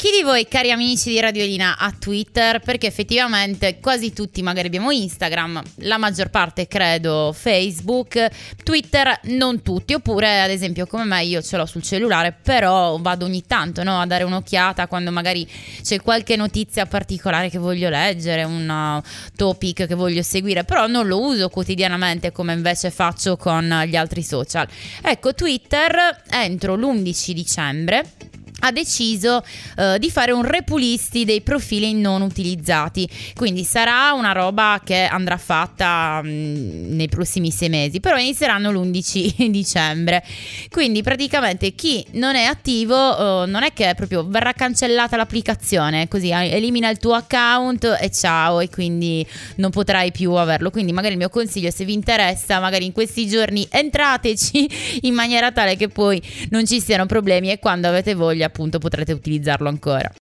Chi di voi, cari amici di Radiolina, ha Twitter? Perché effettivamente quasi tutti magari abbiamo Instagram, la maggior parte credo Facebook, Twitter non tutti, oppure ad esempio come me io ce l'ho sul cellulare, però vado ogni tanto, no, a dare un'occhiata quando magari c'è qualche notizia particolare che voglio leggere, un topic che voglio seguire, però non lo uso quotidianamente come invece faccio con gli altri social. Ecco, Twitter entro l'11 dicembre ha deciso di fare un repulisti dei profili non utilizzati, quindi sarà una roba che andrà fatta nei prossimi 6 mesi, però inizieranno l'11 dicembre, quindi praticamente chi non è attivo non è che proprio verrà cancellata l'applicazione, così elimina il tuo account e ciao, e quindi non potrai più averlo. Quindi magari il mio consiglio, se vi interessa, magari in questi giorni entrateci in maniera tale che poi non ci siano problemi e quando avete voglia appunto potrete utilizzarlo ancora.